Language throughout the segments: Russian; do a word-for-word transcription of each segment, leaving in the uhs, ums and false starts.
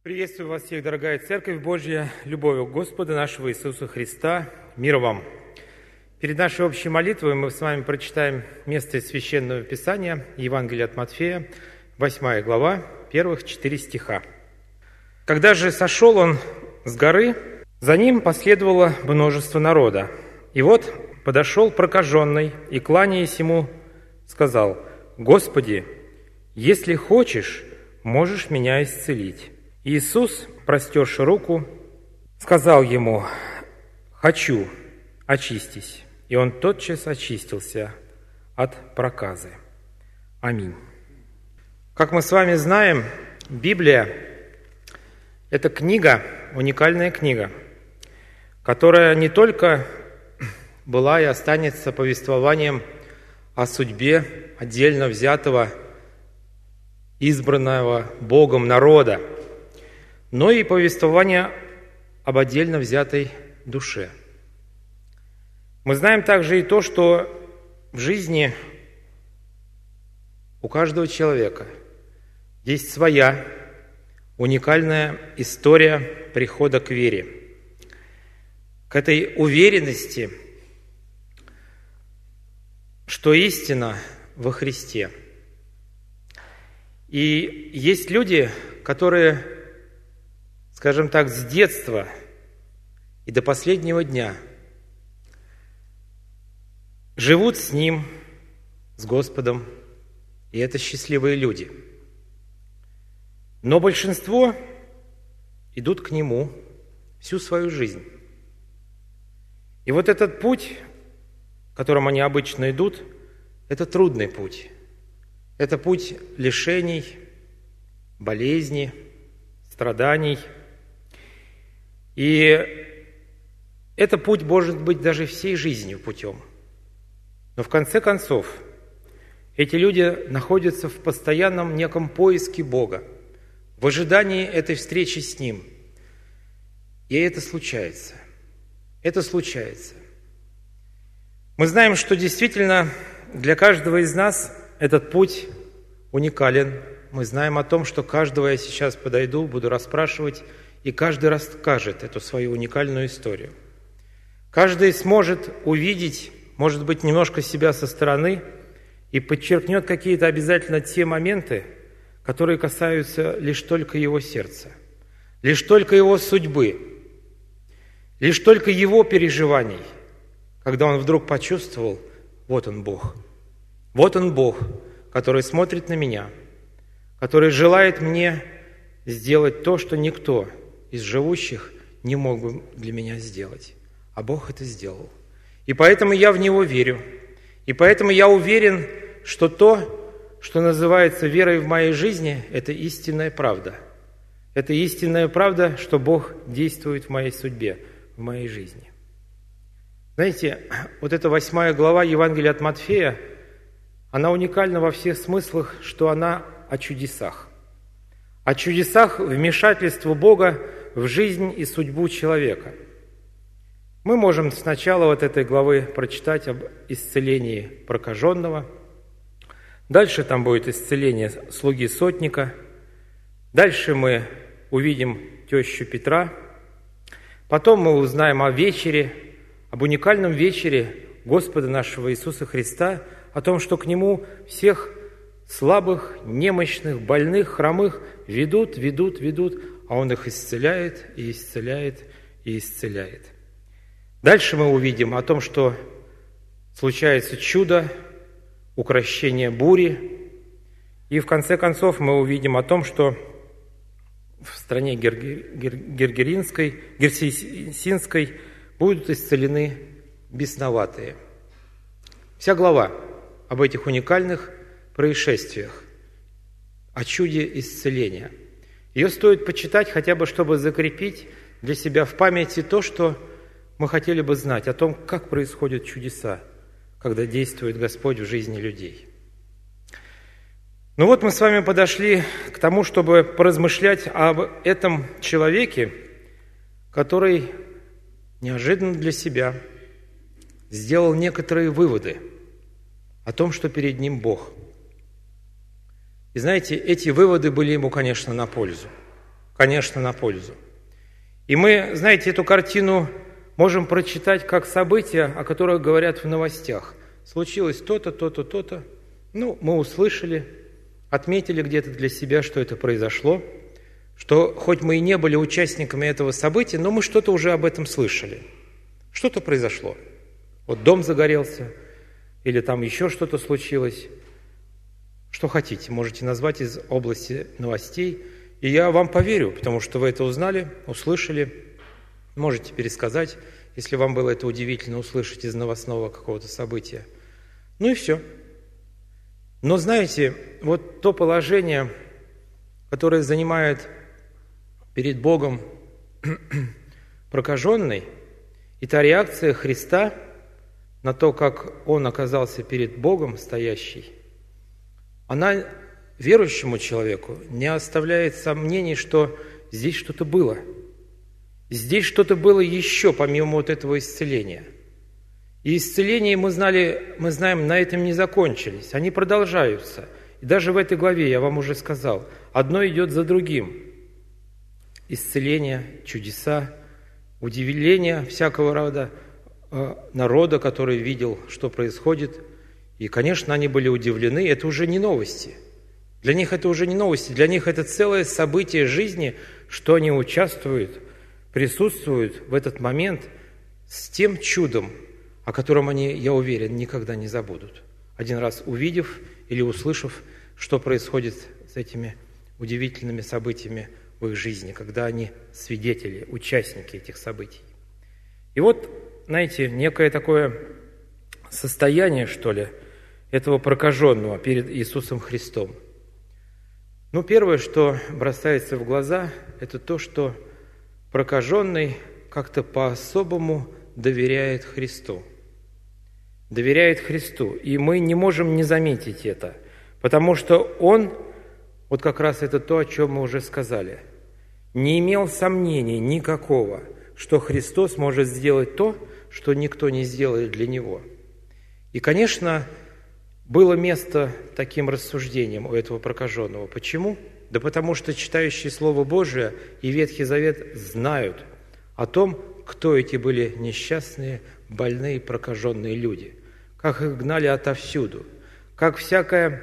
Приветствую вас всех, дорогая Церковь Божья, любовью Господа нашего Иисуса Христа. Мир вам! Перед нашей общей молитвой мы с вами прочитаем место из Священного Писания, Евангелие от Матфея, восьмая глава, первых четыре стиха. «Когда же сошел он с горы, за ним последовало множество народа. И вот подошел прокаженный и, кланяясь ему, сказал: „Господи, если хочешь, можешь меня исцелить“. Иисус, простерши руку, сказал ему: „Хочу, очистись“. И он тотчас очистился от проказы. Аминь. Как мы с вами знаем, Библия – это книга, уникальная книга, которая не только была и останется повествованием о судьбе отдельно взятого, избранного Богом народа, но и повествование об отдельно взятой душе. Мы знаем также и то, что в жизни у каждого человека есть своя уникальная история прихода к вере, к этой уверенности, что истина во Христе. И есть люди, которые, скажем так, с детства и до последнего дня живут с Ним, с Господом, и это счастливые люди. Но большинство идут к Нему всю свою жизнь. И вот этот путь, которым они обычно идут, это трудный путь. Это путь лишений, болезней, страданий. И это путь может быть даже всей жизнью путем. Но в конце концов, эти люди находятся в постоянном неком поиске Бога, в ожидании этой встречи с Ним. И это случается. Это случается. Мы знаем, что действительно для каждого из нас этот путь уникален. Мы знаем о том, что каждого я сейчас подойду, буду расспрашивать, и каждый расскажет эту свою уникальную историю. Каждый сможет увидеть, может быть, немножко себя со стороны и подчеркнет какие-то обязательно те моменты, которые касаются лишь только его сердца, лишь только его судьбы, лишь только его переживаний, когда он вдруг почувствовал: вот он Бог, вот он Бог, который смотрит на меня, который желает мне сделать то, что никто из живущих не мог бы для меня сделать. А Бог это сделал. И поэтому я в Него верю. И поэтому я уверен, что то, что называется верой в моей жизни, это истинная правда. Это истинная правда, что Бог действует в моей судьбе, в моей жизни. Знаете, вот эта восьмая глава Евангелия от Матфея, она уникальна во всех смыслах, что она о чудесах. О чудесах вмешательства Бога в жизнь и судьбу человека. Мы можем сначала вот этой главы прочитать об исцелении прокаженного. Дальше там будет исцеление слуги сотника. Дальше мы увидим тещу Петра. Потом мы узнаем о вечере, об уникальном вечере Господа нашего Иисуса Христа, о том, что к Нему всех слабых, немощных, больных, хромых ведут, ведут, ведут, а Он их исцеляет и исцеляет и исцеляет. Дальше мы увидим о том, что случается чудо, укрощение бури. И в конце концов мы увидим о том, что в стране Гергеринской, Герсисинской будут исцелены бесноватые. Вся глава об этих уникальных происшествиях, о чуде исцеления. Ее стоит почитать хотя бы, чтобы закрепить для себя в памяти то, что мы хотели бы знать, о том, как происходят чудеса, когда действует Господь в жизни людей. Ну вот мы с вами подошли к тому, чтобы поразмышлять об этом человеке, который неожиданно для себя сделал некоторые выводы о том, что перед ним Бог. И знаете, эти выводы были ему, конечно, на пользу. конечно, на пользу. И мы, знаете, эту картину можем прочитать как события, о которых говорят в новостях. Случилось то-то, то-то, то-то. Ну, мы услышали, отметили где-то для себя, что это произошло, что хоть мы и не были участниками этого события, но мы что-то уже об этом слышали. Что-то произошло. Вот дом загорелся, или там еще что-то случилось. Что хотите, можете назвать из области новостей. И я вам поверю, потому что вы это узнали, услышали. Можете пересказать, если вам было это удивительно услышать из новостного какого-то события. Ну и все. Но знаете, вот то положение, которое занимает перед Богом прокаженный, и та реакция Христа на то, как Он оказался перед Богом стоящий, она верующему человеку не оставляет сомнений, что здесь что-то было. Здесь что-то было еще, помимо вот этого исцеления. И исцеления, мы знали, мы знаем, на этом не закончились. Они продолжаются. И даже в этой главе, я вам уже сказал, одно идет за другим. Исцеление, чудеса, удивление всякого рода э, народа, который видел, что происходит. И, конечно, они были удивлены. Это уже не новости. Для них это уже не новости. Для них это целое событие жизни, что они участвуют, присутствуют в этот момент с тем чудом, о котором они, я уверен, никогда не забудут. Один раз увидев или услышав, что происходит с этими удивительными событиями в их жизни, когда они свидетели, участники этих событий. И вот, знаете, некое такое состояние, что ли, этого прокаженного перед Иисусом Христом. Ну, первое, что бросается в глаза, это то, что прокаженный как-то по-особому доверяет Христу. Доверяет Христу. И мы не можем не заметить это, потому что он, вот как раз это то, о чем мы уже сказали, не имел сомнений никакого, что Христос может сделать то, что никто не сделает для него. И, конечно, было место таким рассуждениям у этого прокаженного. Почему? Да потому что читающие Слово Божие и Ветхий Завет знают о том, кто эти были несчастные, больные, прокаженные люди, как их гнали отовсюду, как всякое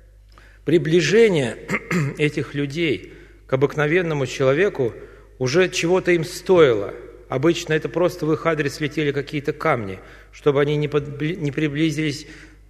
приближение этих людей к обыкновенному человеку уже чего-то им стоило. Обычно это просто в их адрес летели какие-то камни, чтобы они не, подбли... не приблизились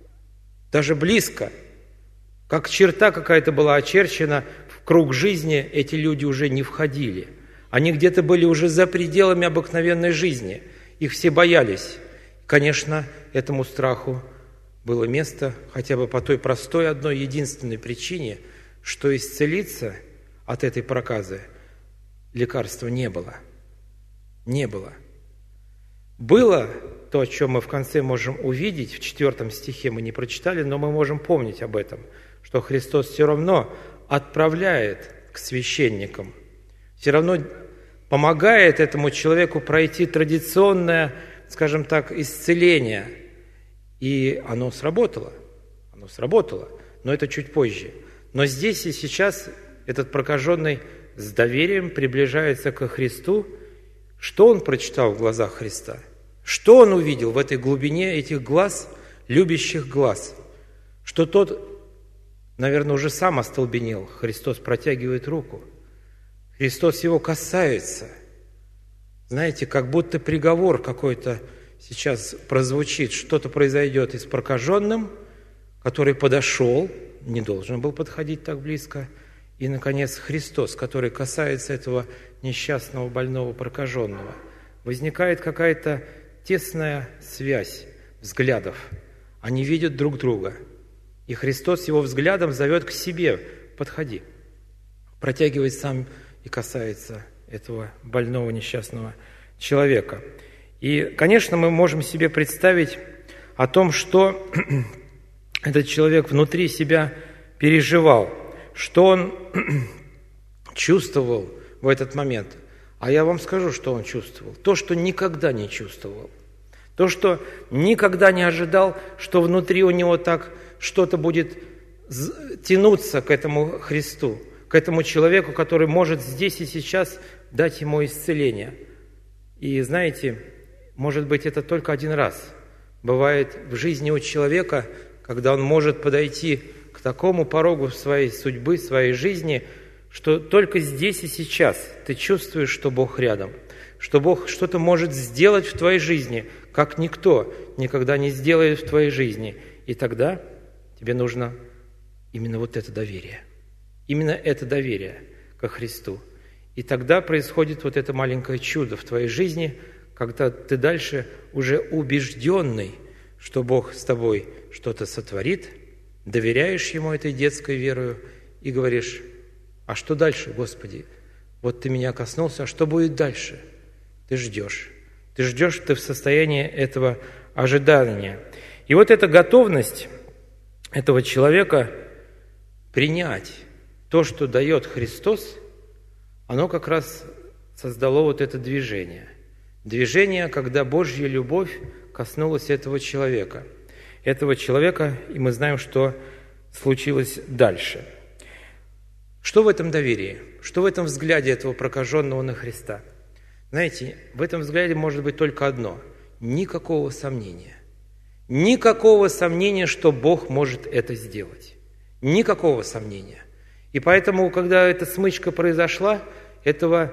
даже близко. Как черта какая-то была очерчена, в круг жизни эти люди уже не входили. Они где-то были уже за пределами обыкновенной жизни. Их все боялись. Конечно, этому страху было место хотя бы по той простой одной единственной причине, что исцелиться от этой проказы лекарства не было. Не было. Было то, о чем мы в конце можем увидеть, в четвертом стихе мы не прочитали, но мы можем помнить об этом, что Христос все равно отправляет к священникам, все равно помогает этому человеку пройти традиционное, скажем так, исцеление. И оно сработало. Оно сработало, но это чуть позже. Но здесь и сейчас этот прокаженный с доверием приближается ко Христу. Что он прочитал в глазах Христа? Что он увидел в этой глубине этих глаз, любящих глаз? Что тот, наверное, уже сам остолбенел. Христос протягивает руку. Христос его касается. Знаете, как будто приговор какой-то сейчас прозвучит, что-то произойдет и с прокаженным, который подошел, не должен был подходить так близко, и, наконец, Христос, который касается этого несчастного, больного, прокаженного. Возникает какая-то тесная связь взглядов. Они видят друг друга. И Христос его взглядом зовет к себе: подходи. Протягивает сам и касается этого больного, несчастного человека. И, конечно, мы можем себе представить о том, что этот человек внутри себя переживал, что он чувствовал в этот момент. А я вам скажу, что он чувствовал. То, что никогда не чувствовал. То, что никогда не ожидал, что внутри у него так что-то будет тянуться к этому Христу, к этому человеку, который может здесь и сейчас дать ему исцеление. И знаете, может быть, это только один раз бывает в жизни у человека, когда он может подойти к такому порогу своей судьбы, своей жизни, что только здесь и сейчас ты чувствуешь, что Бог рядом, что Бог что-то может сделать в твоей жизни, как никто никогда не сделает в твоей жизни. И тогда тебе нужно именно вот это доверие. Именно это доверие ко Христу. И тогда происходит вот это маленькое чудо в твоей жизни, когда ты дальше уже убежденный, что Бог с тобой что-то сотворит, доверяешь Ему этой детской верою и говоришь: а что дальше, Господи? Вот Ты меня коснулся, а что будет дальше? Ты ждешь. Ты ждешь, ты в состоянии этого ожидания. И вот эта готовность этого человека принять то, что дает Христос, оно как раз создало вот это движение. Движение, когда Божья любовь коснулась этого человека. Этого человека, и мы знаем, что случилось дальше. Что в этом доверии? Что в этом взгляде этого прокаженного на Христа? Знаете, в этом взгляде может быть только одно – никакого сомнения. Никакого сомнения, что Бог может это сделать. Никакого сомнения. И поэтому, когда эта смычка произошла, этого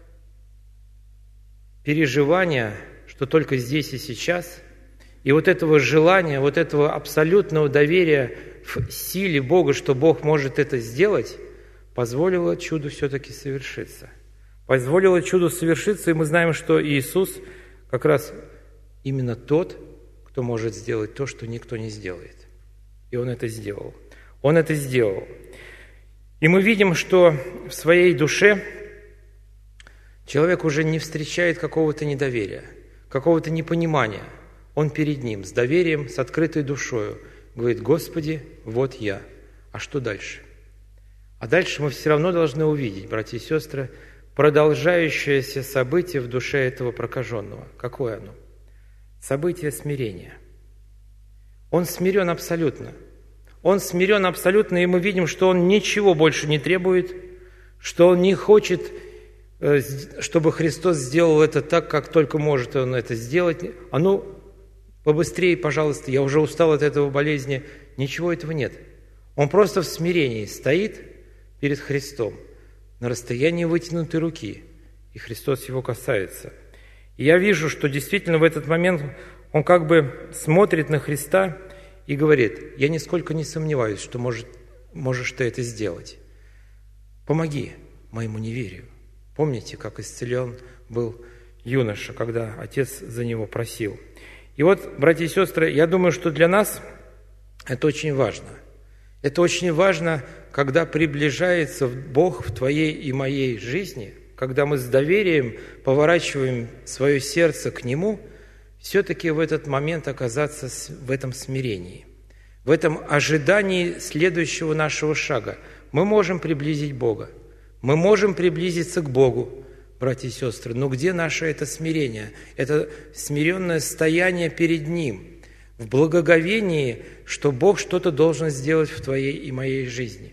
переживания, что только здесь и сейчас, и вот этого желания, вот этого абсолютного доверия в силе Бога, что Бог может это сделать, позволило чуду все-таки совершиться. Позволило чуду совершиться, и мы знаем, что Иисус как раз именно тот, кто может сделать то, что никто не сделает. И Он это сделал. Он это сделал. И мы видим, что в своей душе человек уже не встречает какого-то недоверия, какого-то непонимания. Он перед Ним с доверием, с открытой душою говорит: Господи, вот я. А что дальше? А дальше мы все равно должны увидеть, братья и сестры, продолжающееся событие в душе этого прокаженного. Какое оно? Событие смирения. Он смирен абсолютно. Он смирен абсолютно, и мы видим, что он ничего больше не требует, что он не хочет, чтобы Христос сделал это так, как только может он это сделать. А ну, побыстрее, пожалуйста, я уже устал от этого болезни. Ничего этого нет. Он просто в смирении стоит перед Христом на расстоянии вытянутой руки, и Христос его касается. И я вижу, что действительно в этот момент он как бы смотрит на Христа и говорит: я нисколько не сомневаюсь, что может, можешь ты это сделать. Помоги моему неверию. Помните, как исцелен был юноша, когда отец за него просил. И вот, братья и сестры, я думаю, что для нас это очень важно. Это очень важно, когда приближается Бог в твоей и моей жизни, когда мы с доверием поворачиваем свое сердце к Нему, все-таки в этот момент оказаться в этом смирении, в этом ожидании следующего нашего шага. Мы можем приблизить Бога, мы можем приблизиться к Богу, братья и сестры, но где наше это смирение, это смиренное стояние перед Ним, в благоговении, что Бог что-то должен сделать в твоей и моей жизни?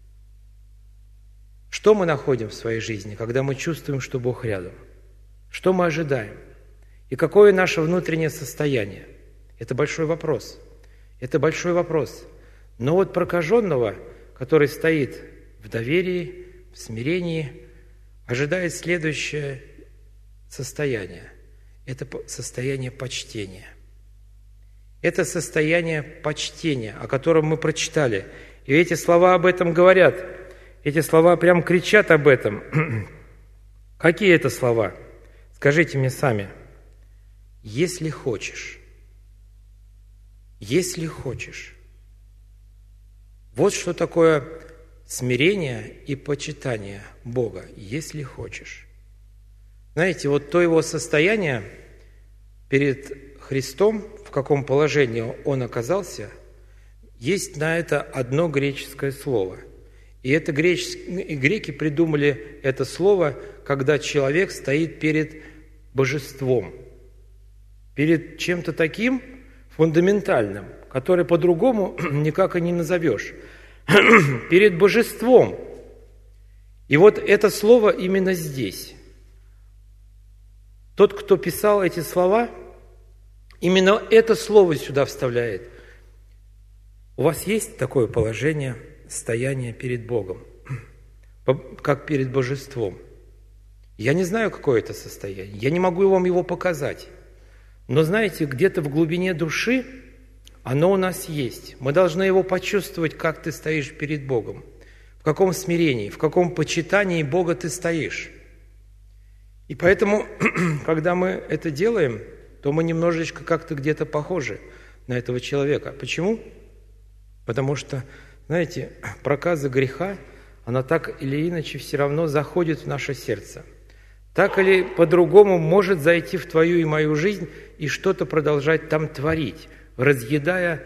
Что мы находим в своей жизни, когда мы чувствуем, что Бог рядом? Что мы ожидаем? И какое наше внутреннее состояние? Это большой вопрос. Это большой вопрос. Но вот прокаженного, который стоит в доверии, в смирении, ожидает следующее состояние. Это состояние почтения. Это состояние почтения, о котором мы прочитали. И эти слова об этом говорят. Эти слова прям кричат об этом. Какие это слова? Скажите мне сами. Если хочешь. Если хочешь. Вот что такое смирение и почитание Бога. Если хочешь. Знаете, вот то его состояние перед Христом, в каком положении он оказался, есть на это одно греческое слово. И это греч... и греки придумали это слово, когда человек стоит перед божеством, перед чем-то таким фундаментальным, которое по-другому никак и не назовешь, перед божеством. И вот это слово именно здесь. Тот, кто писал эти слова, именно это слово сюда вставляет. У вас есть такое положение, стояние перед Богом, как перед божеством? Я не знаю, какое это состояние, я не могу вам его показать. Но знаете, где-то в глубине души оно у нас есть. Мы должны его почувствовать, как ты стоишь перед Богом. В каком смирении, в каком почитании Бога ты стоишь. И поэтому, когда мы это делаем, то мы немножечко как-то где-то похожи на этого человека. Почему? Потому что, знаете, проказа греха, она так или иначе все равно заходит в наше сердце. Так или по-другому может зайти в твою и мою жизнь и что-то продолжать там творить, разъедая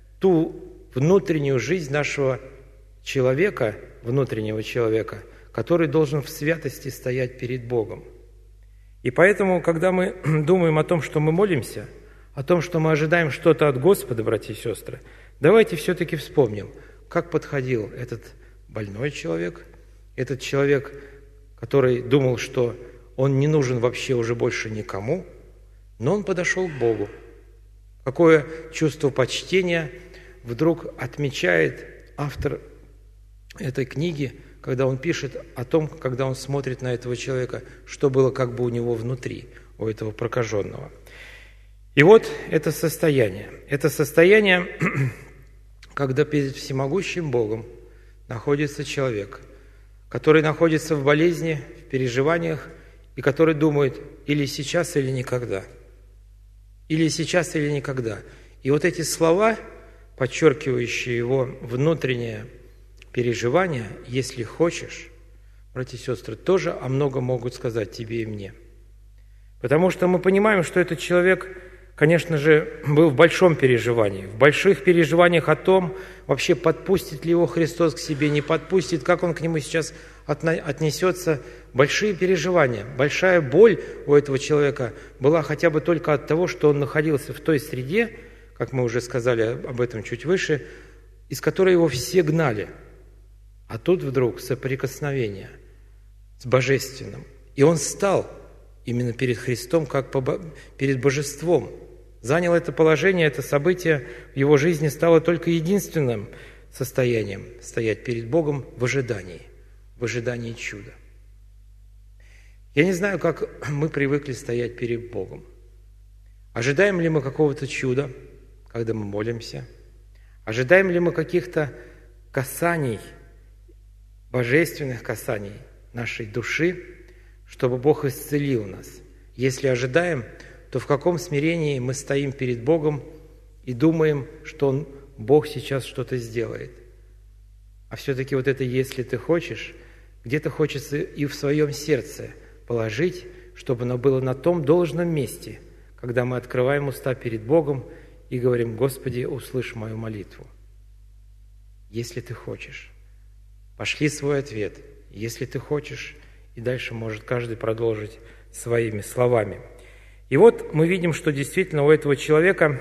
ту внутреннюю жизнь нашего человека, внутреннего человека, который должен в святости стоять перед Богом. И поэтому, когда мы думаем о том, что мы молимся, о том, что мы ожидаем что-то от Господа, братья и сестры, давайте все-таки вспомним, как подходил этот больной человек, этот человек, который думал, что он не нужен вообще уже больше никому, но он подошел к Богу. Какое чувство почтения вдруг отмечает автор этой книги, когда он пишет о том, когда он смотрит на этого человека, что было как бы у него внутри, у этого прокаженного. И вот это состояние. Это состояние, когда перед всемогущим Богом находится человек, который находится в болезни, в переживаниях, и который думает или сейчас, или никогда. Или сейчас, или никогда. И вот эти слова, подчеркивающие его внутреннее переживание, если хочешь, братья и сестры, тоже о многом могут сказать тебе и мне. Потому что мы понимаем, что этот человек, конечно же, был в большом переживании, в больших переживаниях о том, вообще подпустит ли его Христос к себе, не подпустит, как он к нему сейчас отнесется. Большие переживания, большая боль у этого человека была хотя бы только от того, что он находился в той среде, как мы уже сказали об этом чуть выше, из которой его все гнали. А тут вдруг соприкосновение с Божественным. И он стал именно перед Христом, как перед Божеством. Занял это положение, это событие в его жизни стало только единственным состоянием – стоять перед Богом в ожидании, в ожидании чуда. Я не знаю, как мы привыкли стоять перед Богом. Ожидаем ли мы какого-то чуда, когда мы молимся? Ожидаем ли мы каких-то касаний, божественных касаний нашей души, чтобы Бог исцелил нас? Если ожидаем, то в каком смирении мы стоим перед Богом и думаем, что Он, Бог сейчас что-то сделает? А все-таки вот это «если ты хочешь», где-то хочется и в своем сердце положить, чтобы оно было на том должном месте, когда мы открываем уста перед Богом и говорим: «Господи, услышь мою молитву». Если ты хочешь. Пошли свой ответ. Если ты хочешь. И дальше может каждый продолжить своими словами. И вот мы видим, что действительно у этого человека,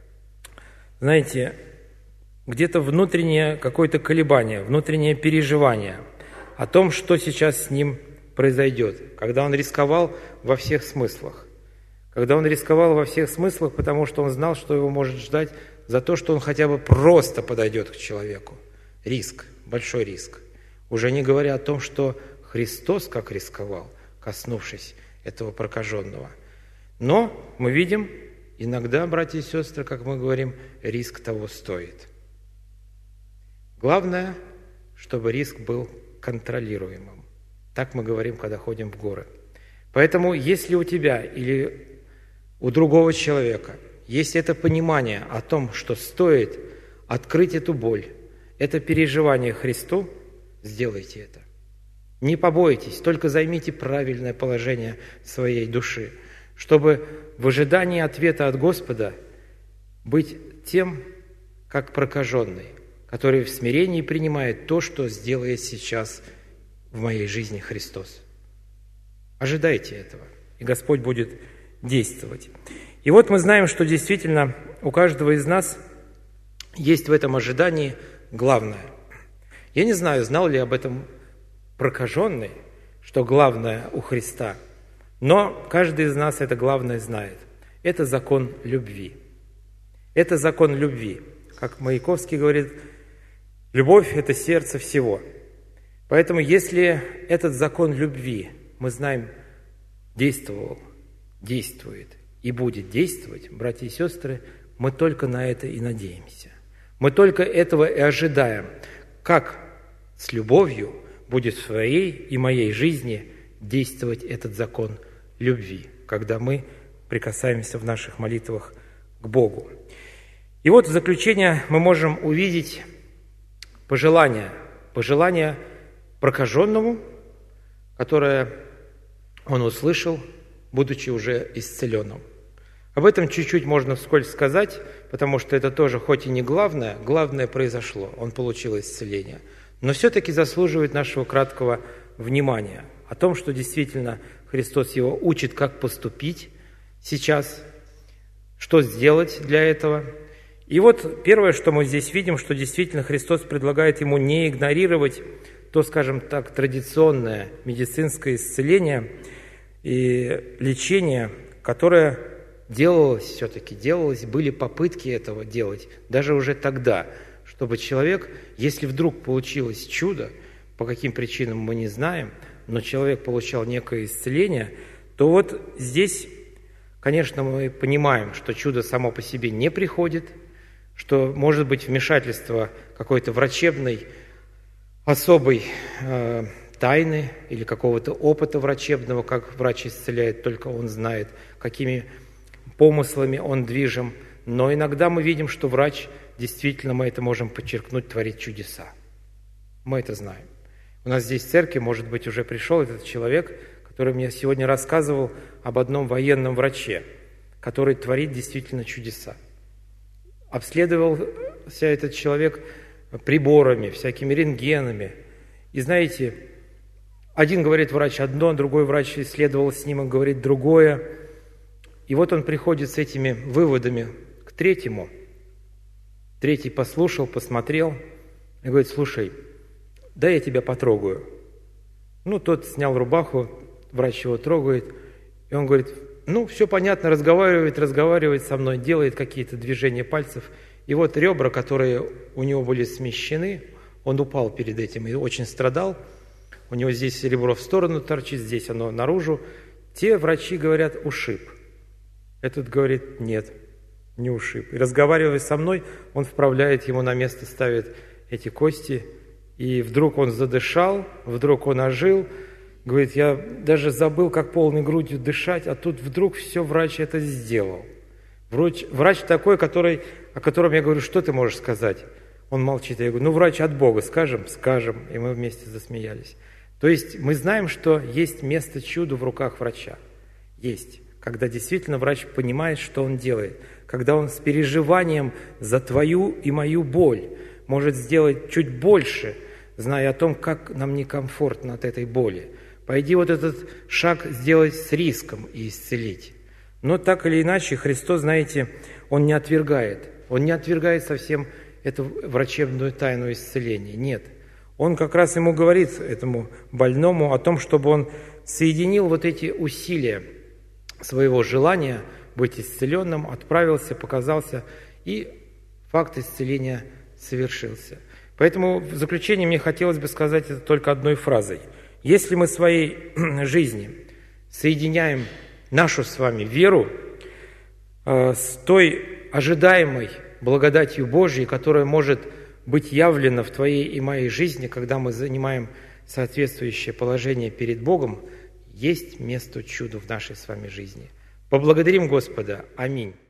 знаете, где-то внутреннее какое-то колебание, внутреннее переживание о том, что сейчас с ним произойдет, когда он рисковал во всех смыслах. Когда он рисковал во всех смыслах, потому что он знал, что его может ждать за то, что он хотя бы просто подойдет к человеку. Риск, большой риск. Уже не говоря о том, что Христос как рисковал, коснувшись этого прокаженного. Но мы видим, иногда, братья и сестры, как мы говорим, риск того стоит. Главное, чтобы риск был контролируемым. Так мы говорим, когда ходим в горы. Поэтому, если у тебя или у другого человека есть это понимание о том, что стоит открыть эту боль, это переживание Христу, сделайте это. Не побойтесь, только займите правильное положение своей души, чтобы в ожидании ответа от Господа быть тем, как прокаженный, который в смирении принимает то, что сделает сейчас в моей жизни Христос. Ожидайте этого, и Господь будет действовать. И вот мы знаем, что действительно у каждого из нас есть в этом ожидании главное. Я не знаю, знал ли об этом прокаженный, что главное у Христа, но каждый из нас это главное знает. Это закон любви. Это закон любви. Как Маяковский говорит, любовь – это сердце всего. Поэтому если этот закон любви, мы знаем, действовал, действует и будет действовать, братья и сестры, мы только на это и надеемся. Мы только этого и ожидаем, как с любовью будет в своей и моей жизни действовать этот закон любви, когда мы прикасаемся в наших молитвах к Богу. И вот в заключение мы можем увидеть пожелание, пожелание прокаженному, которое он услышал, будучи уже исцеленным. Об этом чуть-чуть можно вскользь сказать, потому что это тоже, хоть и не главное, главное произошло, он получил исцеление, но все-таки заслуживает нашего краткого внимания о том, что действительно Христос его учит, как поступить сейчас, что сделать для этого. И вот первое, что мы здесь видим, что действительно Христос предлагает ему не игнорировать то, скажем так, традиционное медицинское исцеление и лечение, которое делалось все-таки, делалось, были попытки этого делать, даже уже тогда, чтобы человек, если вдруг получилось чудо, по каким причинам мы не знаем, но человек получал некое исцеление, то вот здесь, конечно, мы понимаем, что чудо само по себе не приходит, что может быть вмешательство какой-то врачебной, особой э, тайны или какого-то опыта врачебного, как врач исцеляет, только он знает, какими помыслами он движим. Но иногда мы видим, что врач, действительно, мы это можем подчеркнуть, творит чудеса. Мы это знаем. У нас здесь в церкви, может быть, уже пришел этот человек, который мне сегодня рассказывал об одном военном враче, который творит действительно чудеса. Обследовался этот человек приборами, всякими рентгенами. И знаете, один говорит врач одно, другой врач исследовал снимок, говорит другое. И вот он приходит с этими выводами к третьему. Третий послушал, посмотрел и говорит: слушай, дай я тебя потрогаю. Ну, тот снял рубаху, врач его трогает, и он говорит: ну, все понятно, разговаривает, разговаривает со мной, делает какие-то движения пальцев. И вот ребра, которые у него были смещены, он упал перед этим и очень страдал. У него здесь ребро в сторону торчит, здесь оно наружу. Те врачи говорят: ушиб. Этот говорит: нет, не ушиб. И разговаривая со мной, он вправляет ему на место, ставит эти кости. И вдруг он задышал, вдруг он ожил. Говорит: я даже забыл, как полной грудью дышать, а тут вдруг все врач это сделал. Врач, врач такой, который, о котором я говорю: что ты можешь сказать? Он молчит. Я говорю: ну, врач от Бога, скажем? Скажем. И мы вместе засмеялись. То есть мы знаем, что есть место чуду в руках врача. Есть. Когда действительно врач понимает, что он делает. Когда он с переживанием за твою и мою боль может сделать чуть больше, зная о том, как нам некомфортно от этой боли. Пойди вот этот шаг сделать с риском и исцелить. Но так или иначе, Христос, знаете, Он не отвергает. Он не отвергает совсем эту врачебную тайну исцеления. Нет. Он как раз ему говорит, этому больному, о том, чтобы он соединил вот эти усилия своего желания быть исцеленным, отправился, показался, и факт исцеления совершился. Поэтому в заключение мне хотелось бы сказать это только одной фразой. Если мы в своей жизни соединяем нашу с вами веру э, с той ожидаемой благодатью Божьей, которая может быть явлена в твоей и моей жизни, когда мы занимаем соответствующее положение перед Богом, есть место чуду в нашей с вами жизни. Поблагодарим Господа. Аминь.